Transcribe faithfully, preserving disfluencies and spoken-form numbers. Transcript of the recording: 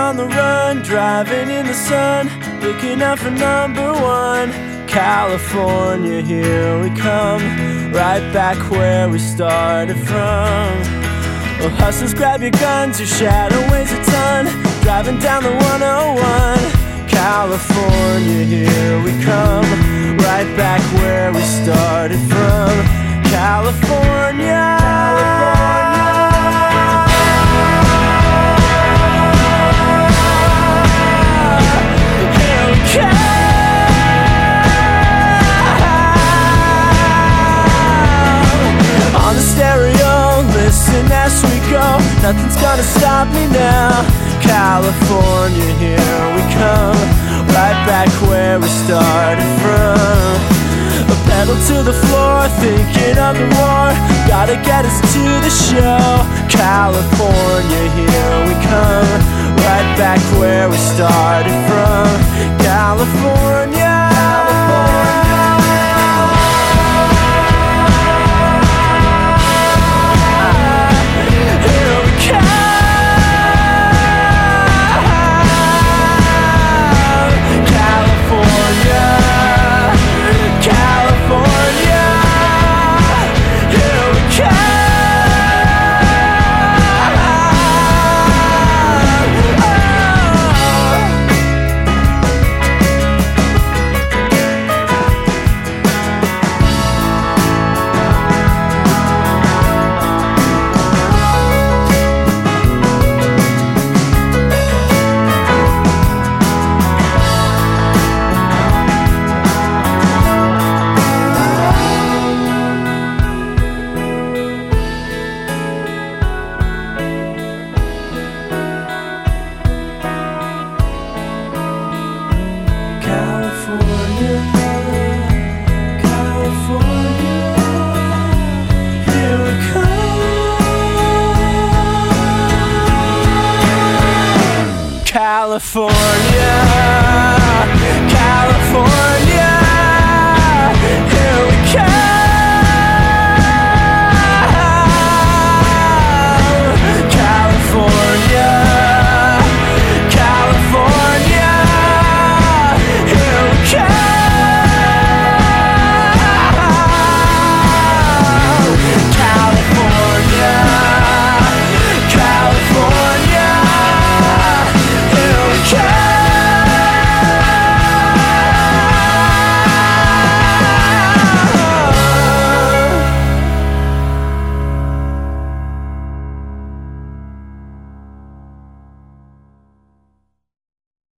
on the run, driving in the sun, looking out for number one. California, here we come, right back where we started from. Well, hustlers, grab your guns, your shadow weighs a ton, driving down the one oh one. California, here we come, right back where we started from. California, here we come. On the stereo, listen as we go, nothing's gonna stop me now. California, here we come, right back where we started from. A pedal to the floor, thinking of the war, gotta get us to the show. California, here we come, right back where we started from. California, California. California.